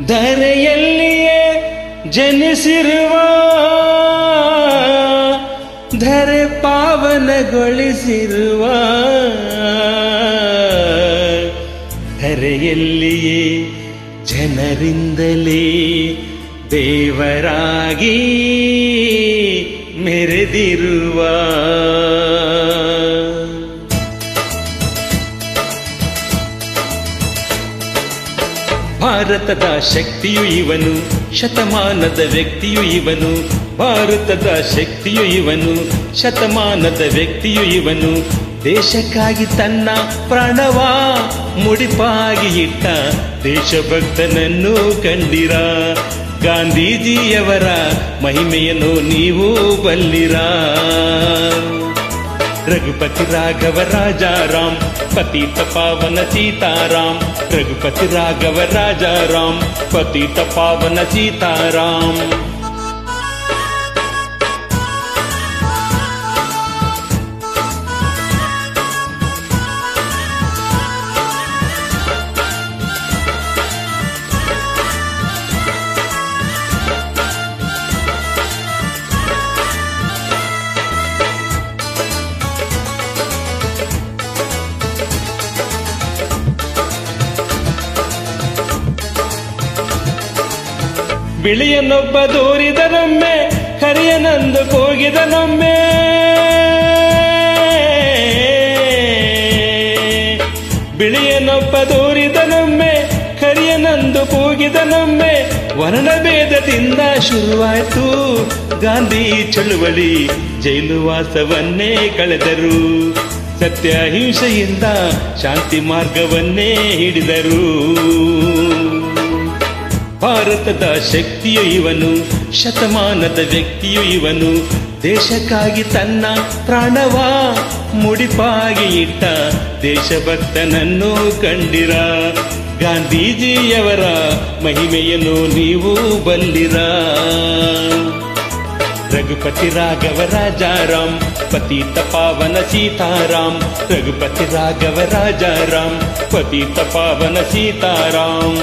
ಧರೆಯಲ್ಲಿಯೇ ಜನಿಸಿರುವ ಧರೆ ಪಾವನಗೊಳಿಸಿರುವ ಧರೆಯಲ್ಲಿಯೇ ಜನರಿಂದಲೇ ದೇವರಾಗಿ ಮೆರೆದಿರುವ ಭಾರತದ ಶಕ್ತಿಯು ಇವನು, ಶತಮಾನದ ವ್ಯಕ್ತಿಯು ಇವನು. ಭಾರತದ ಶಕ್ತಿಯು ಇವನು, ಶತಮಾನದ ವ್ಯಕ್ತಿಯು ಇವನು. ದೇಶಕ್ಕಾಗಿ ತನ್ನ ಪ್ರಾಣವ ಮುಡಿಪಾಗಿ ಇಟ್ಟ ದೇಶಭಕ್ತನನ್ನು ಕಂಡಿರ. ಗಾಂಧೀಜಿಯವರ ಮಹಿಮೆಯನ್ನು ನೀವು ಬಲ್ಲಿರ. ರಘುಪತಿ ರಾಘವ ರಾಜಾರಾಮ್, ಪತಿತ ಪಾವನ ಸೀತಾರಾಮ್. ರಘುಪತಿ ರಾಘವ ರಾಜಾರಾಮ್, ಪತಿತ ಪಾವನ ಸೀತಾರಾಮ್. ಬಿಳಿಯನೊಬ್ಬ ದೂರಿದನೊಮ್ಮೆ, ಕರಿಯನಂದು ಕೂಗಿದನೊಮ್ಮೆ. ಬಿಳಿಯನೊಬ್ಬ ದೂರಿದನೊಮ್ಮೆ, ಕರಿಯನಂದು ಕೂಗಿದನೊಮ್ಮೆ. ವರ್ಣಭೇದದಿಂದ ಶುರುವಾಯಿತು ಗಾಂಧಿ ಚಳುವಳಿ, ಜೈಲುವಾಸವನ್ನೇ ಕಳೆದರು. ಸತ್ಯ ಅಹಿಂಸೆಯಿಂದ ಶಾಂತಿ ಮಾರ್ಗವನ್ನೇ ಹಿಡಿದರು. ಭಾರತದ ಶಕ್ತಿಯು ಇವನು, ಶತಮಾನದ ವ್ಯಕ್ತಿಯು ಇವನು. ದೇಶಕ್ಕಾಗಿ ತನ್ನ ಪ್ರಾಣವ ಮುಡಿಪಾಗಿ ಇಟ್ಟ ದೇಶಭಕ್ತನನ್ನು ಕಂಡಿರ. ಗಾಂಧೀಜಿಯವರ ಮಹಿಮೆಯನ್ನು ನೀವು ಬಲ್ಲಿರ. ರಘುಪತಿ ರಾಘವ ರಾಜಾರಾಮ್, ಪತಿತ ಪಾವನ ಸೀತಾರಾಮ್. ರಘುಪತಿ ರಾಘವ ರಾಜಾರಾಮ್, ಪತಿತ ಪಾವನ ಸೀತಾರಾಮ್.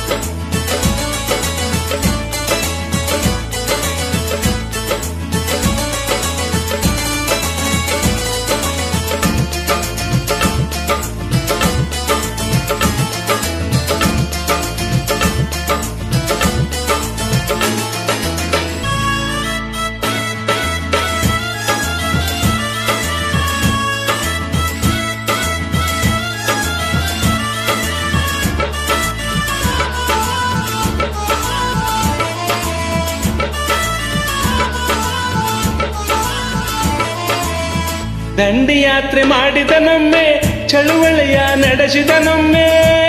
ದಂಡಿಯಾತ್ರೆ ಮಾಡಿದನೊಮ್ಮೆ, ಚಳುವಳಿಯ ನಡೆಸಿದನೊಮ್ಮೆ.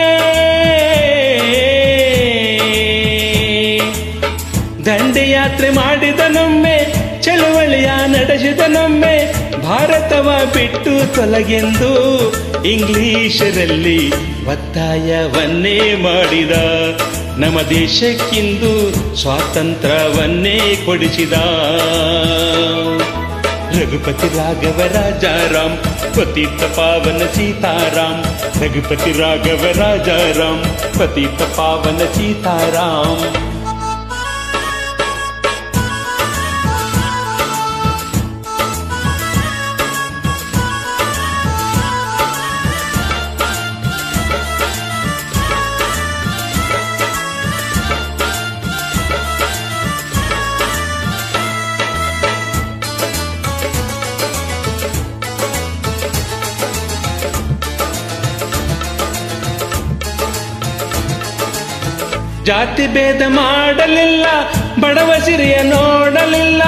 ದಂಡಿಯಾತ್ರೆ ಮಾಡಿದನೊಮ್ಮೆ, ಚಳುವಳಿಯ ನಡೆಸಿದನೊಮ್ಮೆ. ಭಾರತವ ಬಿಟ್ಟು ತೊಲಗೆಂದು ಇಂಗ್ಲಿಷರಲ್ಲಿ ಒತ್ತಾಯವನ್ನೇ ಮಾಡಿದ. ನಮ್ಮ ದೇಶಕ್ಕಿಂದು ಸ್ವಾತಂತ್ರ್ಯವನ್ನೇ ಕೊಡಿಸಿದ. ರಘುಪತಿ ರಾಘವ ರಾಜಾರಾಮ್, ಪತಿತ ಪಾವನ ಸೀತಾರಾಮ್. ರಘುಪತಿ ರಾಘವ ರಾಜಾರಾಮ್, ಪತಿತ ಪಾವನ ಸೀತಾರಾಮ್. ಜಾತಿ ಭೇದ ಮಾಡಲಿಲ್ಲ, ಬಡವ ಸಿರಿಯ ನೋಡಲಿಲ್ಲ.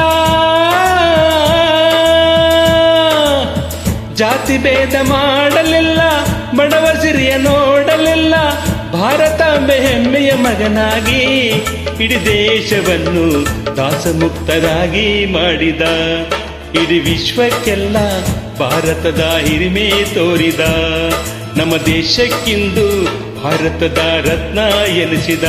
ಜಾತಿ ಭೇದ ಮಾಡಲಿಲ್ಲ, ಬಡವ ಸಿರಿಯ ನೋಡಲಿಲ್ಲ. ಭಾರತಾಂಬೆ ಹೆಮ್ಮೆಯ ಮಗನಾಗಿ ಇಡೀ ದೇಶವನ್ನು ದಾಸಮುಕ್ತರಾಗಿ ಮಾಡಿದ. ಇಡೀ ವಿಶ್ವಕ್ಕೆಲ್ಲ ಭಾರತದ ಹಿರಿಮೆ ತೋರಿದ. ನಮ್ಮ ದೇಶಕ್ಕಿಂದು ಭಾರತದ ರತ್ನ ಎನಿಸಿದ.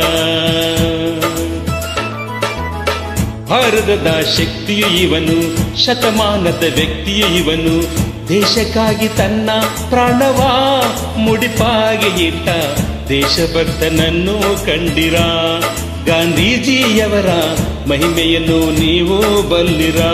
ಭಾರತದ ಶಕ್ತಿಯು ಇವನು, ಶತಮಾನದ ವ್ಯಕ್ತಿಯು ಇವನು. ದೇಶಕ್ಕಾಗಿ ತನ್ನ ಪ್ರಾಣವ ಮುಡಿಪಾಗಿ ಇಟ್ಟ ದೇಶಭಕ್ತನನ್ನು ಕಂಡಿರಾ ಗಾಂಧೀಜಿಯವರ ಮಹಿಮೆಯನ್ನು ನೀವು ಬಲ್ಲಿರಾ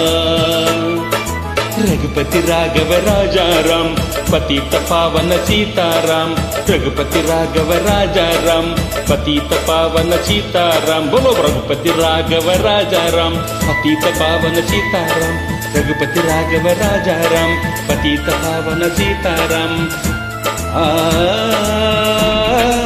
ರಘುಪತಿ ರಾಘವ ರಾಜಾರಾಮ್ ಪತಿತ ಪಾವನ ಸೀತಾರಾಮ್ ರಘುಪತಿ ರಾಘವ ರಾಜಾರಾಮ್ ಪತಿತ ಪಾವನ ಸೀತಾರಾಮ್ ಬೋಲೋ ರಘುಪತಿ ರಾಘವ ರಾಜಾರಾಮ್ ಪತಿತ ಪಾವನ ಸೀತಾರಾಮ್ ರಘುಪತಿ ರಾಘವ ರಾಜಾರಾಮ್ ಪತಿತ ಪಾವನ ಸೀತಾರಾಮ್